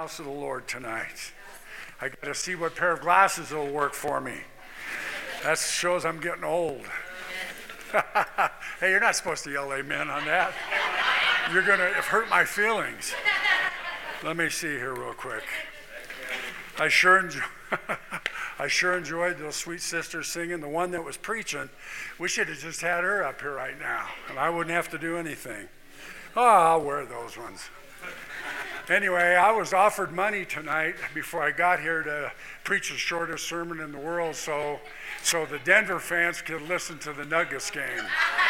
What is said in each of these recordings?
house of the Lord tonight. I got to see what pair of glasses will work for me. That shows I'm getting old. Hey, you're not supposed to yell amen on that. You're going to hurt my feelings. Let me see here real quick. I sure enjoyed those sweet sisters singing. The one that was preaching, we should have just had her up here right now, and I wouldn't have to do anything. Oh, I'll wear those ones. Anyway, I was offered money tonight before I got here to preach the shortest sermon in the world so the Denver fans could listen to the Nuggets game.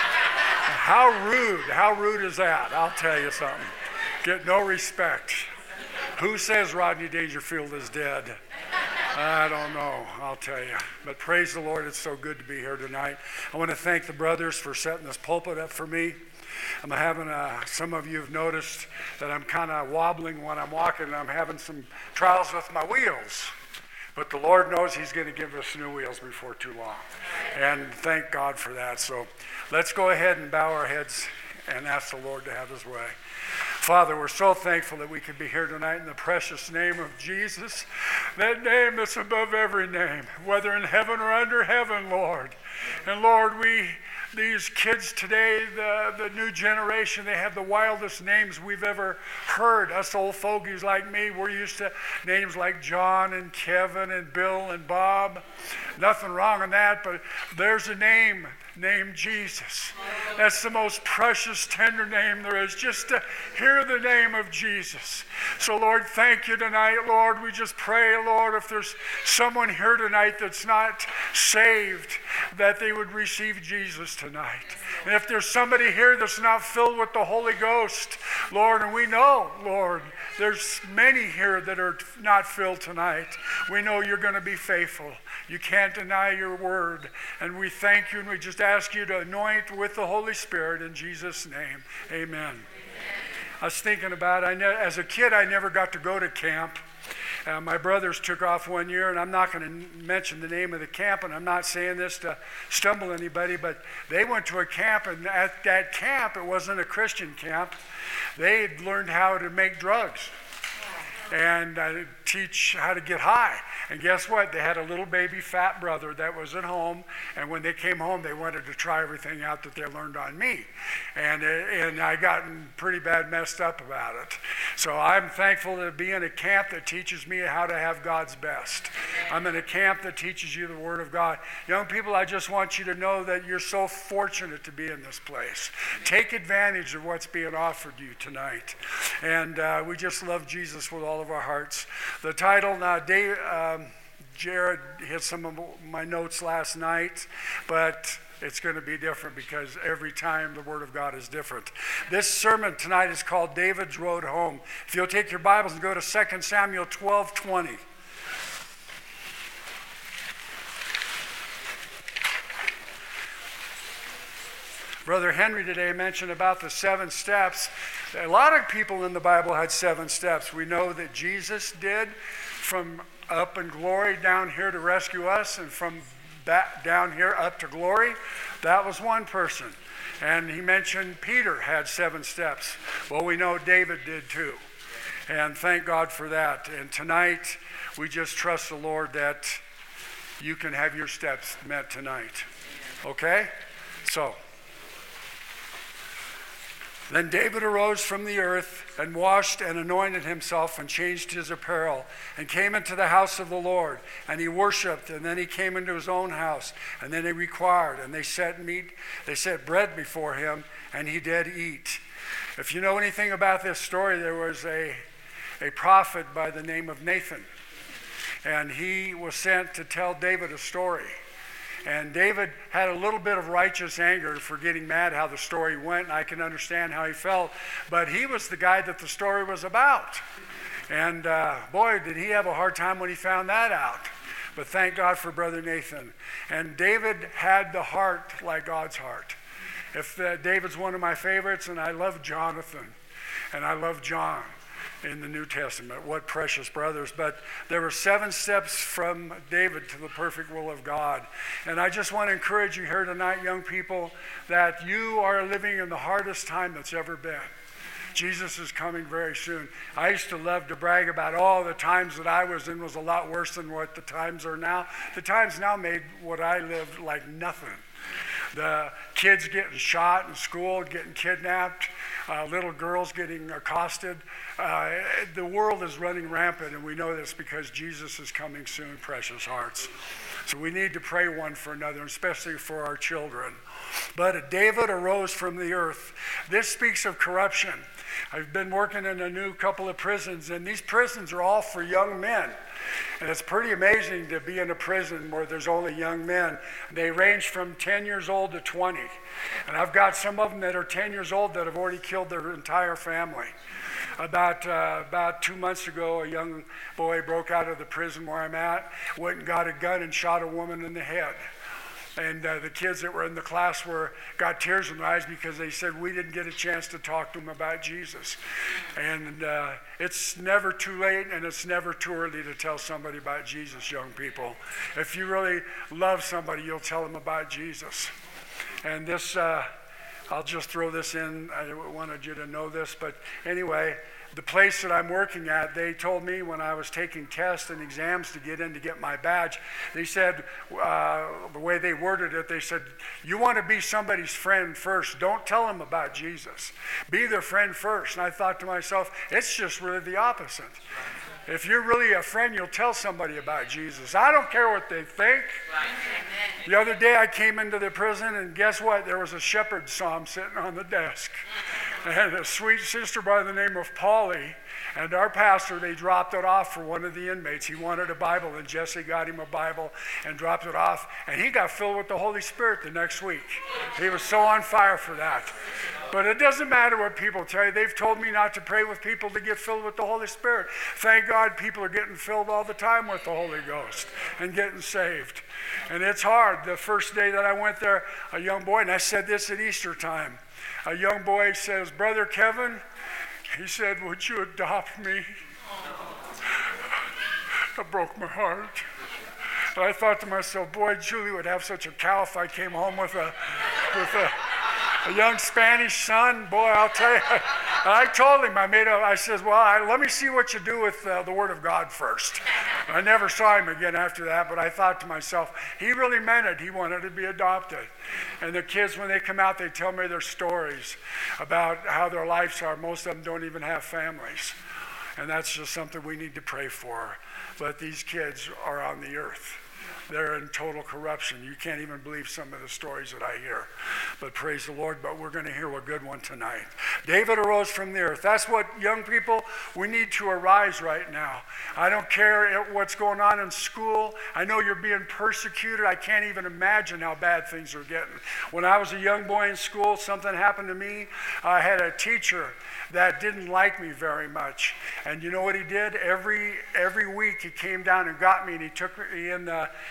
How rude is that? I'll tell you something. Get no respect. Who says Rodney Dangerfield is dead? I don't know, I'll tell you. But praise the Lord, it's so good to be here tonight. I want to thank the brothers for setting this pulpit up for me. I'm having some of you have noticed that I'm kind of wobbling when I'm walking, and I'm having some trials with my wheels. But the Lord knows He's going to give us new wheels before too long. And thank God for that. So let's go ahead and bow our heads and ask the Lord to have His way. Father, we're so thankful that we could be here tonight in the precious name of Jesus, that name that's above every name, whether in heaven or under heaven, Lord. And Lord, these kids today, the new generation, they have the wildest names we've ever heard. Us old fogies like me, we're used to names like John and Kevin and Bill and Bob. Nothing wrong in that, but there's a name named Jesus. That's the most precious, tender name there is, just to hear the name of Jesus. So Lord, thank you tonight, Lord. We just pray, Lord, if there's someone here tonight that's not saved, that they would receive Jesus tonight. And if there's somebody here that's not filled with the Holy Ghost, Lord, and we know, Lord, there's many here that are not filled tonight. We know you're going to be faithful. You can't deny your word. And we thank you, and we just ask you to anoint with the Holy Spirit in Jesus' name. Amen. I was thinking about, as a kid, I never got to go to camp. My brothers took off one year, and I'm not going to mention the name of the camp, and I'm not saying this to stumble anybody, but they went to a camp, and at that camp, it wasn't a Christian camp. They had learned how to make drugs and teach how to get high. And guess what? They had a little baby fat brother that was at home, and when they came home, they wanted to try everything out that they learned on me. And I gotten pretty bad messed up about it. So I'm thankful to be in a camp that teaches me how to have God's best. I'm in a camp that teaches you the Word of God. Young people, I just want you to know that you're so fortunate to be in this place. Take advantage of what's being offered you tonight. And we just love Jesus with all of our hearts. The title, now, Jared hit some of my notes last night, but it's going to be different because every time the Word of God is different. This sermon tonight is called David's Road Home. If you'll take your Bibles and go to 2 Samuel 12:20. Brother Henry today mentioned about the 7 steps. A lot of people in the Bible had 7 steps. We know that Jesus did, from up in glory down here to rescue us, and from back down here up to glory. That was one person. And he mentioned Peter had 7 steps. Well, we know David did too. And thank God for that. And tonight, we just trust the Lord that you can have your steps met tonight. Okay? So, then David arose from the earth and washed and anointed himself and changed his apparel and came into the house of the Lord, and he worshiped, and then he came into his own house, and then he required, and they set bread before him, and he did eat. If you know anything about this story, there was a prophet by the name of Nathan, and he was sent to tell David a story. And David had a little bit of righteous anger for getting mad how the story went, and I can understand how he felt. But he was the guy that the story was about. And boy, did he have a hard time when he found that out. But thank God for Brother Nathan. And David had the heart like God's heart. David's one of my favorites, and I love Jonathan. And I love John in the New Testament. What precious brothers. But there were 7 steps from David to the perfect will of God. And I just want to encourage you here tonight, young people, that you are living in the hardest time that's ever been. Jesus is coming very soon. I used to love to brag about all the times that I was in was a lot worse than what the times are now. The times now made what I lived like nothing. The kids getting shot in school, getting kidnapped, little girls getting accosted. The world is running rampant, and we know this because Jesus is coming soon, precious hearts. So we need to pray one for another, especially for our children. But David arose from the earth. This speaks of corruption. I've been working in a new couple of prisons, and these prisons are all for young men. And it's pretty amazing to be in a prison where there's only young men. They range from 10 years old to 20. And I've got some of them that are 10 years old that have already killed their entire family. About 2 months ago, a young boy broke out of the prison where I'm at, went and got a gun and shot a woman in the head. And the kids that were in the class got tears in their eyes because they said we didn't get a chance to talk to them about Jesus. And it's never too late, and it's never too early to tell somebody about Jesus, young people. If you really love somebody, you'll tell them about Jesus. And this, I'll just throw this in. I wanted you to know this, but anyway, the place that I'm working at, they told me when I was taking tests and exams to get in to get my badge, they said, the way they worded it, they said, you want to be somebody's friend first. Don't tell them about Jesus. Be their friend first. And I thought to myself, it's just really the opposite. If you're really a friend, you'll tell somebody about Jesus. I don't care what they think. The other day I came into the prison, and guess what? There was a shepherd psalm sitting on the desk. And a sweet sister by the name of Polly and our pastor, they dropped it off for one of the inmates. He wanted a Bible, and Jesse got him a Bible and dropped it off. And he got filled with the Holy Spirit the next week. He was so on fire for that. But it doesn't matter what people tell you. They've told me not to pray with people to get filled with the Holy Spirit. Thank God people are getting filled all the time with the Holy Ghost and getting saved. And it's hard. The first day that I went there, a young boy, and I said this at Easter time, a young boy says, Brother Kevin, he said, would you adopt me? That broke my heart. And I thought to myself, boy, Julie would have such a cow if I came home with a young Spanish son. Boy, I'll tell you. And I told him, I said, well, let me see what you do with the Word of God first. I never saw him again after that, but I thought to myself, he really meant it. He wanted to be adopted. And the kids, when they come out, they tell me their stories about how their lives are. Most of them don't even have families. And that's just something we need to pray for. But these kids are on the earth. They're in total corruption. You can't even believe some of the stories that I hear. But praise the Lord, but we're going to hear a good one tonight. David arose from the earth. That's what, young people, we need to arise right now. I don't care what's going on in school. I know you're being persecuted. I can't even imagine how bad things are getting. When I was a young boy in school, something happened to me. I had a teacher that didn't like me very much. And you know what he did? Every week he came down and got me, and he took me in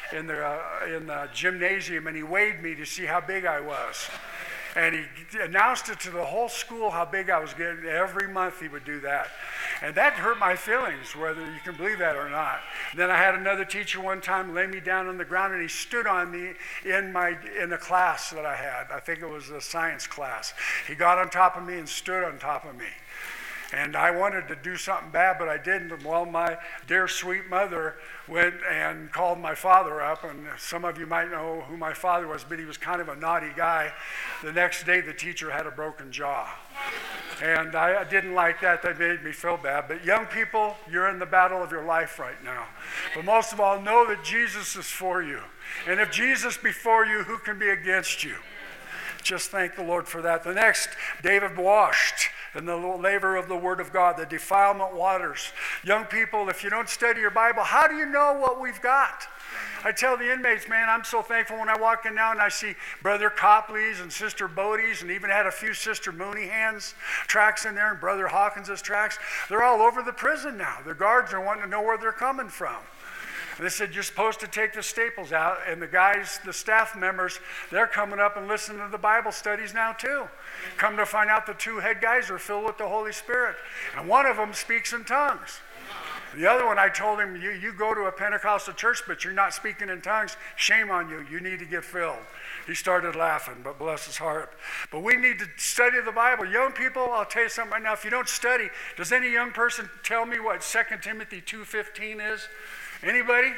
the gymnasium, and he weighed me to see how big I was. And he announced it to the whole school how big I was getting. Every month he would do that. And that hurt my feelings, whether you can believe that or not. And then I had another teacher one time lay me down on the ground, and he stood on me in the class that I had. I think it was the science class. He got on top of me and stood on top of me. And I wanted to do something bad, but I didn't. Well, my dear sweet mother went and called my father up, and some of you might know who my father was, but he was kind of a naughty guy. The next day, the teacher had a broken jaw. And I didn't like that. That made me feel bad. But young people, you're in the battle of your life right now. But most of all, know that Jesus is for you. And if Jesus be for you, who can be against you? Just thank the Lord for that. The next, David washed in the laver of the Word of God, the defilement waters. Young people, if you don't study your Bible, how do you know what we've got? I tell the inmates, man, I'm so thankful when I walk in now and I see Brother Copley's and Sister Bodie's, and even had a few Sister Mooneyhan's tracks in there, and Brother Hawkins's tracks. They're all over the prison now. The guards are wanting to know where they're coming from. They said, you're supposed to take the staples out. And the guys, the staff members, they're coming up and listening to the Bible studies now too. Come to find out the two head guys are filled with the Holy Spirit. And one of them speaks in tongues. The other one, I told him, you go to a Pentecostal church, but you're not speaking in tongues. Shame on you. You need to get filled. He started laughing, but bless his heart. But we need to study the Bible. Young people, I'll tell you something right now. If you don't study, does any young person tell me what 2 Timothy 2:15 is? Anybody?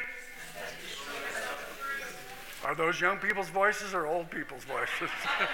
Are those young people's voices or old people's voices?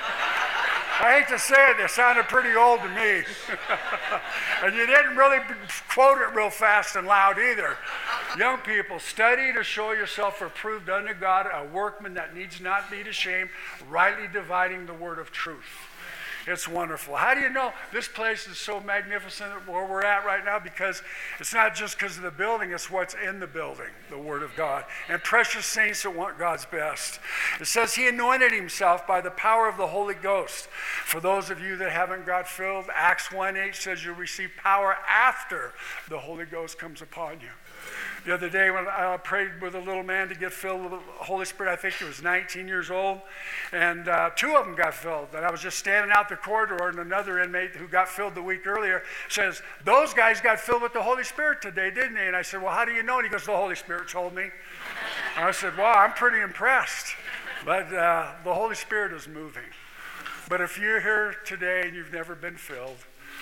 I hate to say it, they sounded pretty old to me. And you didn't really quote it real fast and loud either. Young people, study to show yourself approved unto God, a workman that needs not be ashamed, rightly dividing the word of truth. It's wonderful. How do you know this place is so magnificent where we're at right now? Because it's not just because of the building, it's what's in the building, the Word of God. And precious saints that want God's best. It says he anointed himself by the power of the Holy Ghost. For those of you that haven't got filled, Acts 1:8 says you'll receive power after the Holy Ghost comes upon you. The other day when I prayed with a little man to get filled with the Holy Spirit, I think he was 19 years old, and two of them got filled. And I was just standing out the corridor, and another inmate who got filled the week earlier says, those guys got filled with the Holy Spirit today, didn't they? And I said, well, how do you know? And he goes, the Holy Spirit told me. And I said, wow, I'm pretty impressed. But the Holy Spirit is moving. But if you're here today and you've never been filled,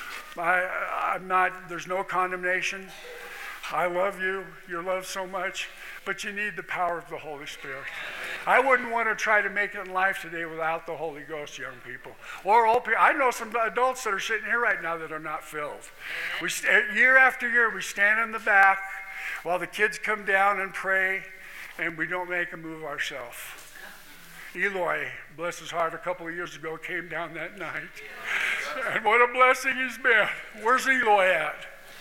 there's no condemnation. I love you. You're loved so much, but you need the power of the Holy Spirit. I wouldn't want to try to make it in life today without the Holy Ghost, young people. Or old people. I know some adults that are sitting here right now that are not filled. Year after year, we stand in the back while the kids come down and pray, and we don't make a move ourselves. Eloy, bless his heart, a couple of years ago came down that night. And what a blessing he's been. Where's Eloy at?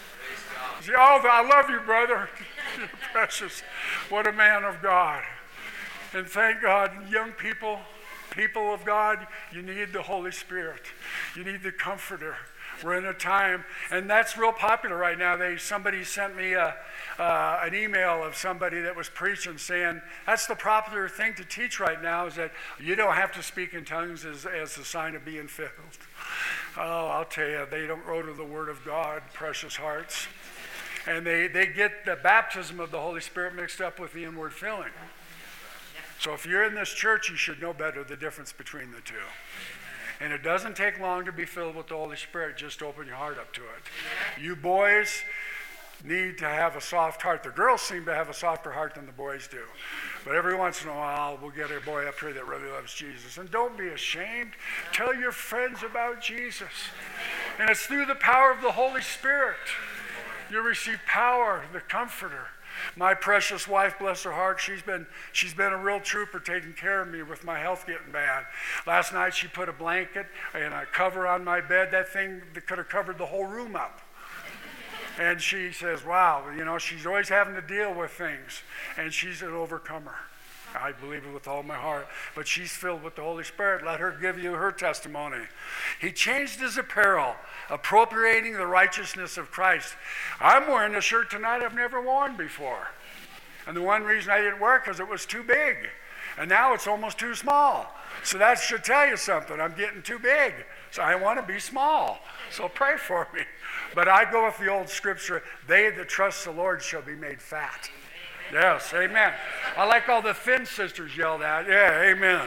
Oh, I love you, brother. You're precious. What a man of God. And thank God, young people, people of God, you need the Holy Spirit. You need the Comforter. We're in a time, and that's real popular right now. Somebody sent me an email of somebody that was preaching saying, that's the popular thing to teach right now, is that you don't have to speak in tongues as a sign of being filled. Oh, I'll tell you, they don't go to the Word of God, precious hearts. And they get the baptism of the Holy Spirit mixed up with the inward filling. So if you're in this church, you should know better the difference between the two. And it doesn't take long to be filled with the Holy Spirit. Just open your heart up to it. You boys need to have a soft heart. The girls seem to have a softer heart than the boys do. But every once in a while, we'll get a boy up here that really loves Jesus. And don't be ashamed. Tell your friends about Jesus. And it's through the power of the Holy Spirit. You receive power, the Comforter. My precious wife, bless her heart, she's been a real trooper taking care of me with my health getting bad. Last night she put a blanket and a cover on my bed. That thing that could have covered the whole room up. And she says, wow, she's always having to deal with things. And she's an overcomer. I believe it with all my heart. But she's filled with the Holy Spirit. Let her give you her testimony. He changed his apparel, appropriating the righteousness of Christ. I'm wearing a shirt tonight I've never worn before. And the one reason I didn't wear it because it was too big. And now it's almost too small. So that should tell you something. I'm getting too big. So I want to be small. So pray for me. But I go with the old scripture, they that trust the Lord shall be made fat. Yes, amen. I like all the thin sisters yelled out. Yeah, amen.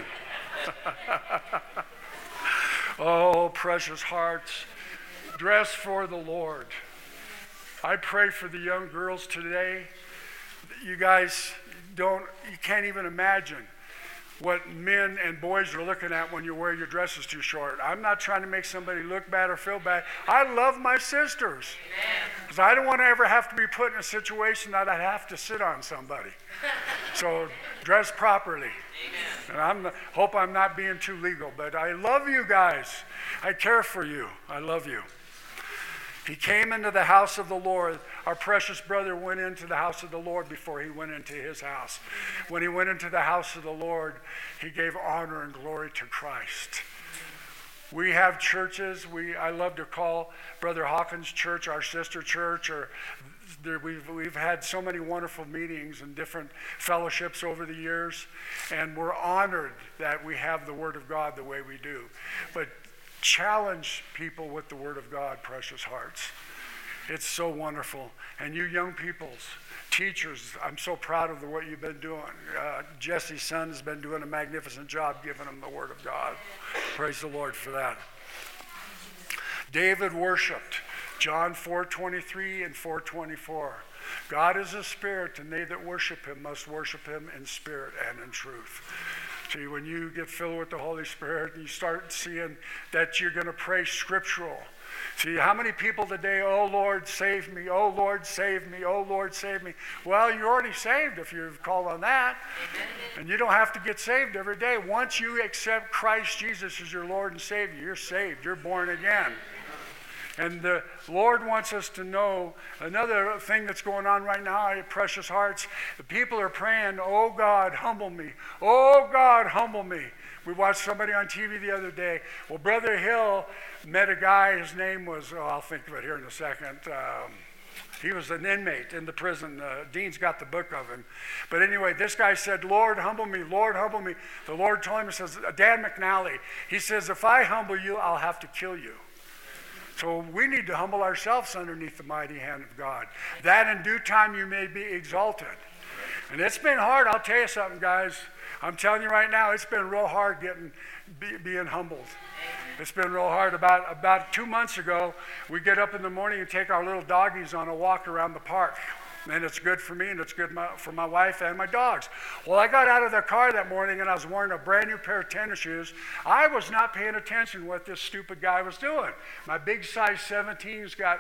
Oh, precious hearts, dress for the Lord. I pray for the young girls today. You guys you can't even imagine what men and boys are looking at when you wear your dresses too short. I'm not trying to make somebody look bad or feel bad. I love my sisters. Because I don't want to ever have to be put in a situation that I'd have to sit on somebody. So dress properly. And I hope I'm not being too legal, but I love you guys. I care for you. I love you. He came into the house of the Lord. Our precious brother went into the house of the Lord before he went into his house. When he went into the house of the Lord, he gave honor and glory to Christ. We have churches. I love to call Brother Hawkins' church our sister church. We've had so many wonderful meetings and different fellowships over the years, and we're honored that we have the Word of God the way we do. But challenge people with the Word of God, precious hearts. It's so wonderful. And you young peoples, teachers, I'm so proud of what you've been doing. Jesse's son has been doing a magnificent job giving them the Word of God. Praise the Lord for that. David worshiped. John 4:23 and 4:24. God is a spirit, and they that worship him must worship him in spirit and in truth. See, when you get filled with the Holy Spirit, and you start seeing that you're going to pray scriptural. See, how many people today, oh Lord, save me, oh Lord, save me, oh Lord, save me. Well, you're already saved if you've called on that. And you don't have to get saved every day. Once you accept Christ Jesus as your Lord and Savior, you're saved, you're born again. And the Lord wants us to know another thing that's going on right now at Precious Hearts. The people are praying, oh God, humble me. Oh God, humble me. We watched somebody on TV the other day. Well, Brother Hill met a guy, his name was, I'll think of it here in a second. He was an inmate in the prison. Dean's got the book of him. But anyway, this guy said, Lord, humble me. Lord, humble me. The Lord told him, he says, Dan McNally, he says, if I humble you, I'll have to kill you. So we need to humble ourselves underneath the mighty hand of God, that in due time you may be exalted. And it's been hard. I'll tell you something, guys. I'm telling you right now, it's been real hard being humbled. It's been real hard. About 2 months ago, we get up in the morning and take our little doggies on a walk around the park. And it's good for me, and it's good for my wife and my dogs. Well, I got out of the car that morning, and I was wearing a brand new pair of tennis shoes. I was not paying attention to what this stupid guy was doing. My big size 17s got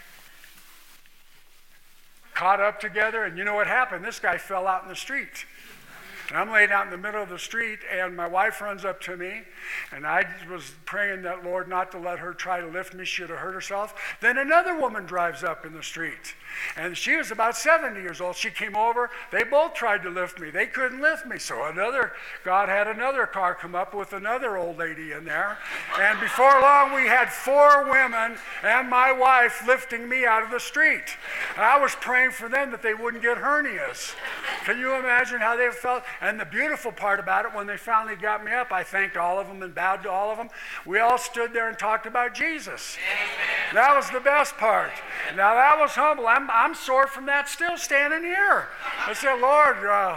caught up together, and you know what happened? This guy fell out in the street. And I'm laying out in the middle of the street, and my wife runs up to me, and I was praying that, Lord, not to let her try to lift me. She'd have hurt herself. Then another woman drives up in the street, and she was about 70 years old. She came over. They both tried to lift me. They couldn't lift me. So God had another car come up with another old lady in there, and before long, we had 4 women and my wife lifting me out of the street. And I was praying for them that they wouldn't get hernias. Can you imagine how they felt? And the beautiful part about it, when they finally got me up, I thanked all of them and bowed to all of them. We all stood there and talked about Jesus. Amen. That was the best part. Now that was humble. I'm sore from that still standing here. I said, Lord,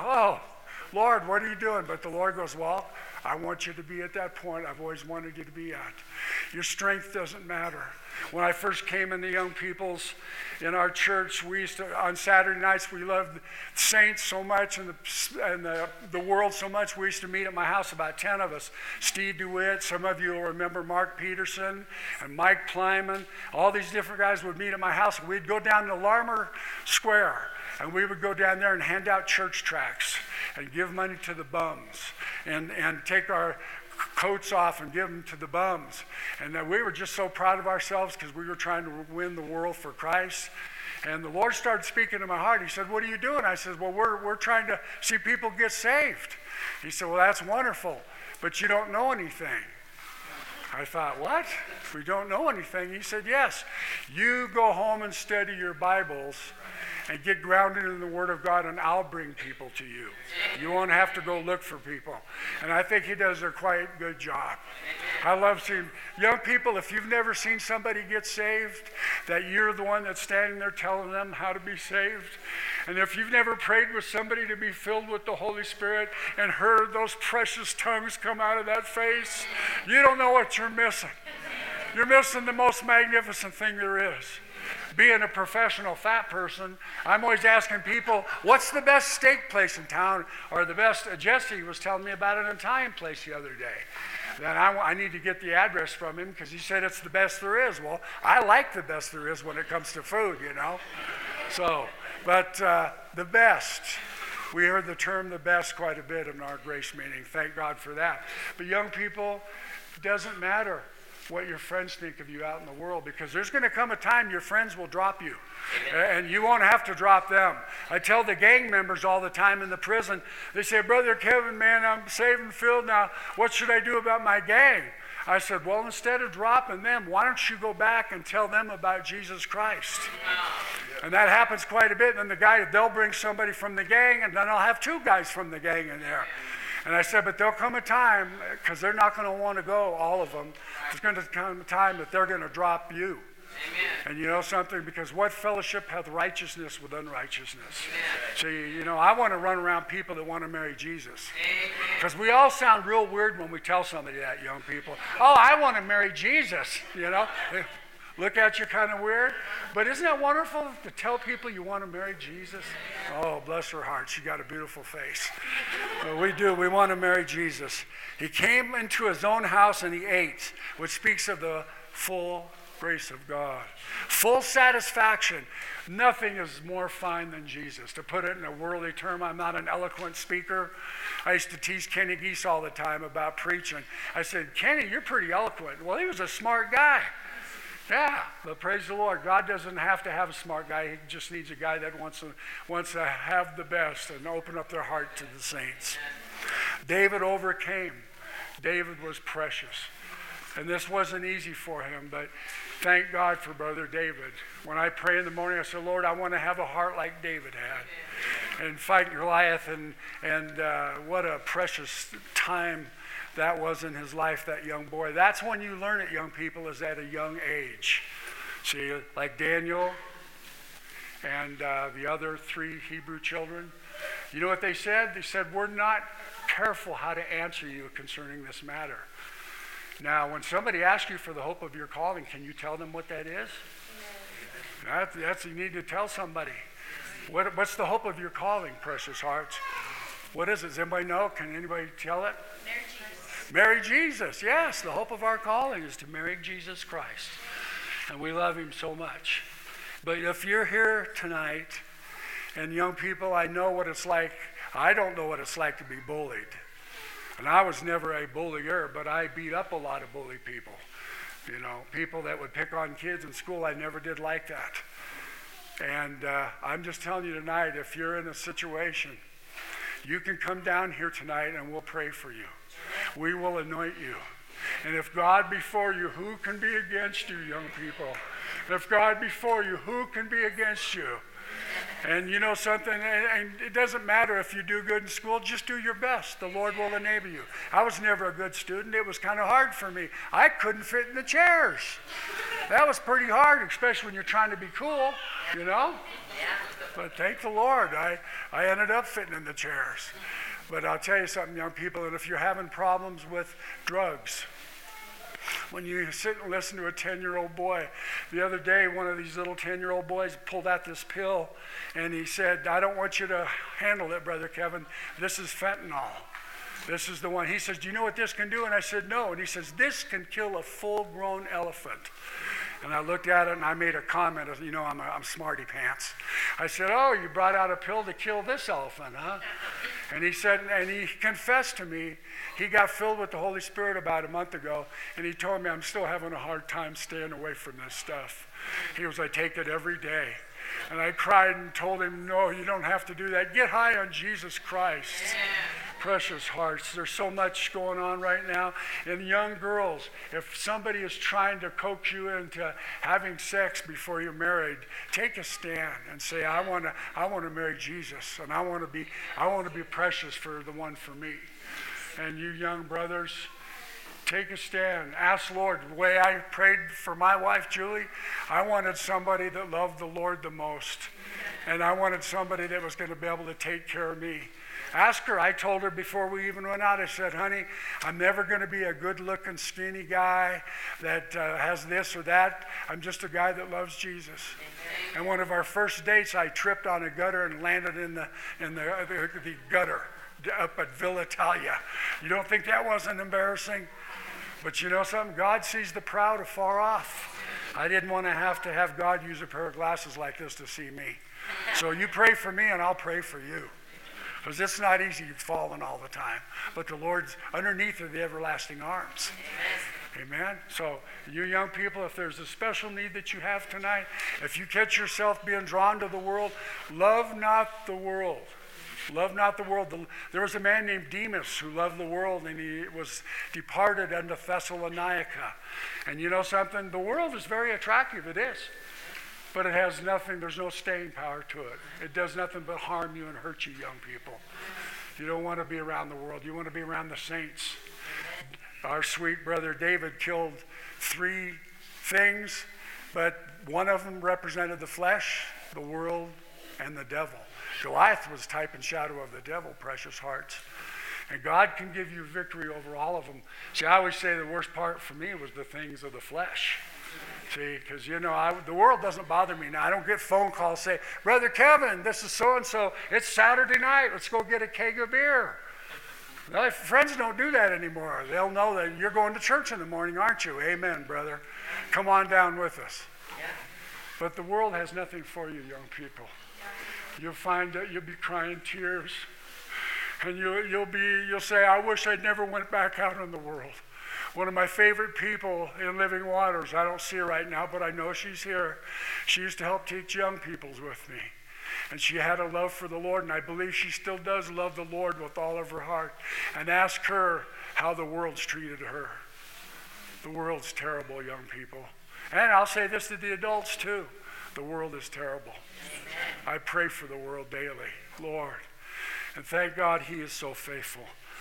Lord, what are you doing? But the Lord goes, well, I want you to be at that point I've always wanted you to be at. Your strength doesn't matter. When I first came in the young peoples in our church, we used to, on Saturday nights, we loved saints so much and the world so much. We used to meet at my house, about 10 of us. Steve DeWitt, some of you will remember Mark Peterson and Mike Plyman. All these different guys would meet at my house. We'd go down to Larmer Square, and we would go down there and hand out church tracts and give money to the bums and take our coats off and give them to the bums. And we were just so proud of ourselves because we were trying to win the world for Christ. And the Lord started speaking to my heart. He said, what are you doing? I said, well, we're trying to see people get saved. He said, well, that's wonderful, but you don't know anything. I thought, what? We don't know anything? He said, yes. You go home and study your Bibles and get grounded in the Word of God, and I'll bring people to you. You won't have to go look for people. And I think he does a quite good job. I love seeing young people, if you've never seen somebody get saved, that you're the one that's standing there telling them how to be saved. And if you've never prayed with somebody to be filled with the Holy Spirit and heard those precious tongues come out of that face, you don't know what you're missing. You're missing the most magnificent thing there is. Being a professional fat person, I'm always asking people, what's the best steak place in town? Or the best, Jesse was telling me about an Italian place the other day. Then I need to get the address from him because he said it's the best there is. Well, I like the best there is when it comes to food, you know. So, but the best. We heard the term the best quite a bit in our grace meeting. Thank God for that. But young people, it doesn't matter what your friends think of you out in the world, because there's going to come a time your friends will drop you. Amen. And you won't have to drop them. I tell the gang members all the time in the prison, they say, Brother Kevin, man, I'm saved and filled now. What should I do about my gang? I said, well, instead of dropping them, why don't you go back and tell them about Jesus Christ? And that happens quite a bit. And then they'll bring somebody from the gang, and then I'll have 2 guys from the gang in there. And I said, but there'll come a time, because they're not going to want to go, all of them. There's going to come a time that they're going to drop you. And you know something? Because what fellowship hath righteousness with unrighteousness? See, I want to run around people that want to marry Jesus. Because we all sound real weird when we tell somebody that, young people. Oh, I want to marry Jesus, They look at you kind of weird. But isn't that wonderful to tell people you want to marry Jesus? Oh, bless her heart. She got a beautiful face. Well, we do. We want to marry Jesus. He came into his own house and he ate, which speaks of the full grace of God. Full satisfaction. Nothing is more fine than Jesus. To put it in a worldly term, I'm not an eloquent speaker. I used to tease Kenny Geese all the time about preaching. I said, Kenny, you're pretty eloquent. Well, he was a smart guy. Yeah, but praise the Lord. God doesn't have to have a smart guy. He just needs a guy that wants to have the best and open up their heart to the saints. David overcame. David was precious. And this wasn't easy for him, but thank God for Brother David. When I pray in the morning, I say, Lord, I want to have a heart like David had. And fight Goliath, and what a precious time that was in his life, that young boy. That's when you learn it, young people, is at a young age. See, like Daniel and the other 3 Hebrew children. You know what they said? They said, we're not careful how to answer you concerning this matter. Now, when somebody asks you for the hope of your calling, can you tell them what that is? That's you need to tell somebody. What's the hope of your calling, precious hearts? What is it? Does anybody know? Can anybody tell it? Marry Jesus. Marry Jesus. Yes, the hope of our calling is to marry Jesus Christ. And we love him so much. But if you're here tonight, and young people, I know what it's like. I don't know what it's like to be bullied. And I was never a bullier, but I beat up a lot of bully people. People that would pick on kids in school, I never did like that. And I'm just telling you tonight, if you're in a situation, you can come down here tonight and we'll pray for you. We will anoint you. And if God be for you, who can be against you, young people? If God be for you, who can be against you? And you know something, and it doesn't matter if you do good in school, just do your best. The Lord will enable you. I was never a good student. It was kind of hard for me. I couldn't fit in the chairs. That was pretty hard, especially when you're trying to be cool, But thank the Lord, I ended up fitting in the chairs. But I'll tell you something, young people, and if you're having problems with drugs, when you sit and listen to a 10-year-old boy, the other day one of these little 10-year-old boys pulled out this pill and he said, I don't want you to handle it, Brother Kevin. This is fentanyl. This is the one. He says, do you know what this can do? And I said, no. And he says, this can kill a full-grown elephant. And I looked at it and I made a comment. I'm smarty pants. I said, oh, you brought out a pill to kill this elephant, huh? And he said, and he confessed to me, he got filled with the Holy Spirit about a month ago, and he told me, I'm still having a hard time staying away from this stuff. He was, I take it every day. And I cried and told him, no, you don't have to do that. Get high on Jesus Christ. Yeah. Precious hearts, there's so much going on right now. And young girls, if somebody is trying to coax you into having sex before you're married, take a stand and say, I want to marry Jesus, and I want to be precious for the one for me. And you young brothers, take a stand. Ask Lord. The way I prayed for my wife, Julie, I wanted somebody that loved the Lord the most. And I wanted somebody that was going to be able to take care of me. Ask her. I told her before we even went out, I said, honey, I'm never going to be a good-looking, skinny guy that has this or that. I'm just a guy that loves Jesus. Amen. And one of our first dates, I tripped on a gutter and landed in the gutter up at Villa Italia. You don't think that wasn't embarrassing? But you know something? God sees the proud afar off. I didn't want to have God use a pair of glasses like this to see me. So you pray for me and I'll pray for you. Because it's not easy falling all the time. But the Lord's underneath are the everlasting arms. Amen. So you young people, if there's a special need that you have tonight, if you catch yourself being drawn to the world, love not the world. Love not the world. There was a man named Demas who loved the world, and he was departed unto Thessalonica. And you know something? The world is very attractive. It is. But it has nothing, there's no staying power to it. It does nothing but harm you and hurt you, young people. You don't want to be around the world. You want to be around the saints. Our sweet brother David killed 3 things But one of them represented the flesh, the world, and the devil. Goliath was type and shadow of the devil, precious hearts. And God can give you victory over all of them. See, I always say the worst part for me was the things of the flesh. See, because, the world doesn't bother me now. I don't get phone calls saying, Brother Kevin, this is so-and-so. It's Saturday night. Let's go get a keg of beer. Well, friends don't do that anymore. They'll know that you're going to church in the morning, aren't you? Amen, brother. Come on down with us. Yeah. But the world has nothing for you, young people. You'll find that you'll be crying tears. And you'll say, I wish I'd never went back out in the world. One of my favorite people in Living Waters, I don't see her right now, but I know she's here. She used to help teach young people with me. And she had a love for the Lord, and I believe she still does love the Lord with all of her heart. And ask her how the world's treated her. The world's terrible, young people. And I'll say this to the adults too. The world is terrible. Amen. I pray for the world daily, Lord. And thank God he is so faithful.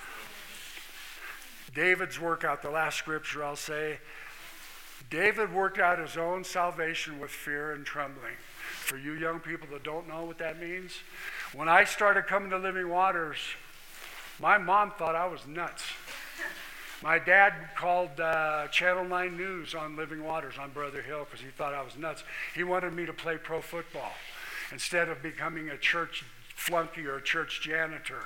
David's work out, the last scripture I'll say, David worked out his own salvation with fear and trembling. For you young people that don't know what that means, when I started coming to Living Waters, my mom thought I was nuts. My dad called Channel 9 News on Living Waters on Brother Hill because he thought I was nuts. He wanted me to play pro football instead of becoming a church flunky or a church janitor.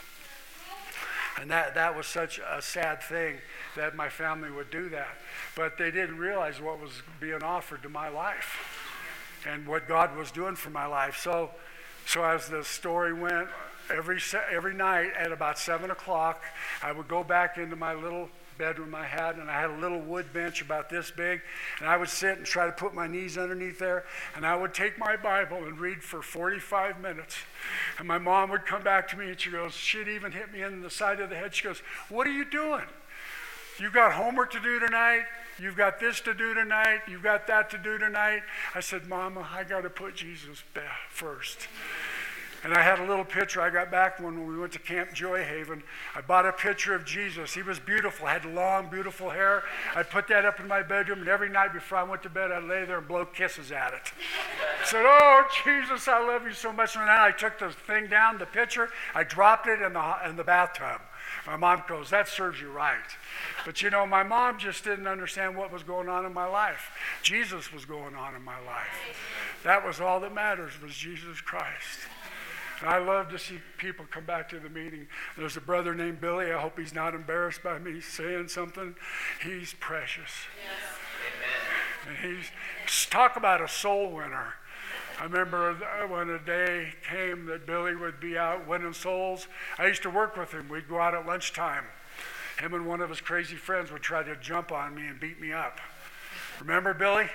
And that was such a sad thing that my family would do that. But they didn't realize what was being offered to my life and what God was doing for my life. So as the story went, every night at about 7 o'clock, I would go back into my little bedroom I had, and I had a little wood bench about this big, and I would sit and try to put my knees underneath there, and I would take my Bible and read for 45 minutes. And my mom would come back to me, and she'd even hit me in the side of the head. She goes, what are you doing? You've got homework to do tonight. You've got this to do tonight. You've got that to do tonight. I said, Mama, I got to put Jesus first. And I had a little picture I got back when we went to Camp Joy Haven. I bought a picture of Jesus. He was beautiful, had long, beautiful hair. I put that up in my bedroom, and every night before I went to bed, I'd lay there and blow kisses at it. I said, oh, Jesus, I love you so much. And then I took the thing down, the picture, I dropped it in the bathtub. My mom goes, that serves you right. But my mom just didn't understand what was going on in my life. Jesus was going on in my life. That was all that matters, was Jesus Christ. And I love to see people come back to the meeting. There's a brother named Billy. I hope he's not embarrassed by me saying something. He's precious. Yes. And talk about a soul winner. I remember when a day came that Billy would be out winning souls. I used to work with him. We'd go out at lunchtime. Him and one of his crazy friends would try to jump on me and beat me up. Remember Billy?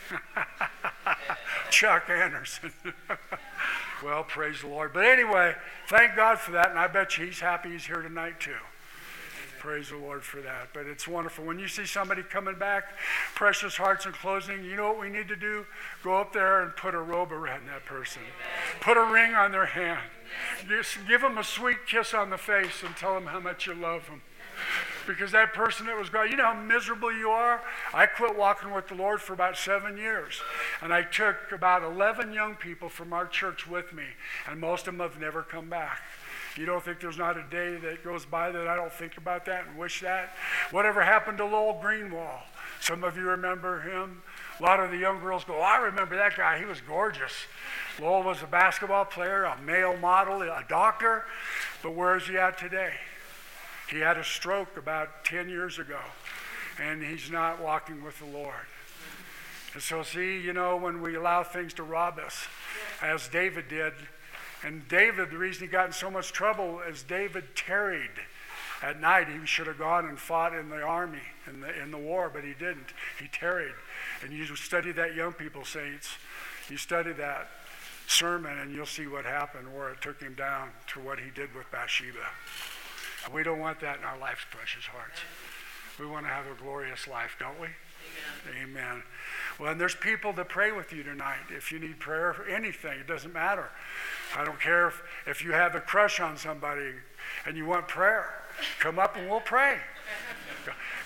Chuck Anderson. Well, praise the Lord. But anyway, thank God for that, and I bet you he's happy he's here tonight too. Praise the Lord for that. But it's wonderful. When you see somebody coming back, precious hearts in closing, you know what we need to do? Go up there and put a robe around that person. Put a ring on their hand. Just give them a sweet kiss on the face and tell them how much you love them. Because that person that was gone, you know how miserable you are? I quit walking with the Lord for about 7 years. And I took about 11 young people from our church with me. And most of them have never come back. You don't think there's not a day that goes by that I don't think about that and wish that? Whatever happened to Lowell Greenwald? Some of you remember him. A lot of the young girls go, oh, I remember that guy. He was gorgeous. Lowell was a basketball player, a male model, a doctor. But where is he at today? He had a stroke about 10 years ago, and he's not walking with the Lord. And so see, when we allow things to rob us, as David did, and David, the reason he got in so much trouble is David tarried at night. He should have gone and fought in the army, in the war, but he didn't. He tarried. And you study that, young people, saints. You study that sermon, and you'll see what happened, where it took him down to what he did with Bathsheba. We don't want that in our lives, precious hearts. We want to have a glorious life, don't we? Amen. Amen. Well, and there's people that pray with you tonight. If you need prayer for anything, it doesn't matter. I don't care if you have a crush on somebody and you want prayer. Come up and we'll pray.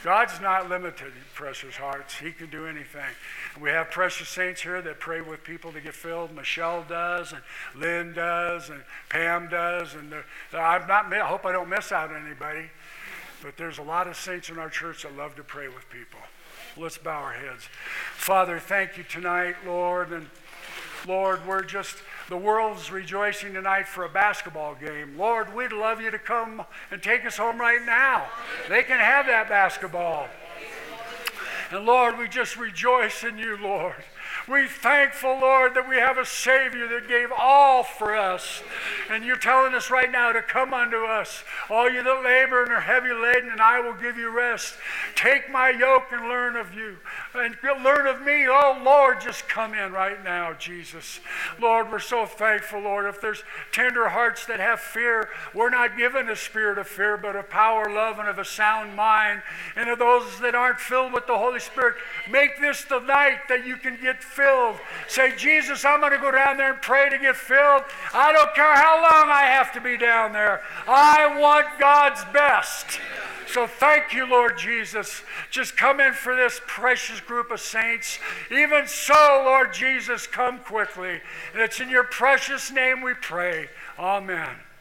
God's not limited, precious hearts. He can do anything. We have precious saints here that pray with people to get filled. Michelle does, and Lynn does, and Pam does. And I hope I don't miss out on anybody. But there's a lot of saints in our church that love to pray with people. Let's bow our heads. Father, thank you tonight, Lord. And Lord, the world's rejoicing tonight for a basketball game. Lord, we'd love you to come and take us home right now. They can have that basketball. And Lord, we just rejoice in you, Lord. We're thankful, Lord, that we have a Savior that gave all for us. And you're telling us right now to come unto us, all you that labor and are heavy laden, and I will give you rest. Take my yoke and learn of you. And learn of me. Oh, Lord, just come in right now, Jesus. Lord, we're so thankful, Lord. If there's tender hearts that have fear, we're not given a spirit of fear, but of power, love, and of a sound mind. And of those that aren't filled with the Holy Spirit, make this the night that you can get filled. Say, Jesus, I'm going to go down there and pray to get filled. I don't care how long I have to be down there. I want God's best. So thank you, Lord Jesus. Just come in for this precious group of saints. Even so, Lord Jesus, come quickly. And it's in your precious name we pray. Amen.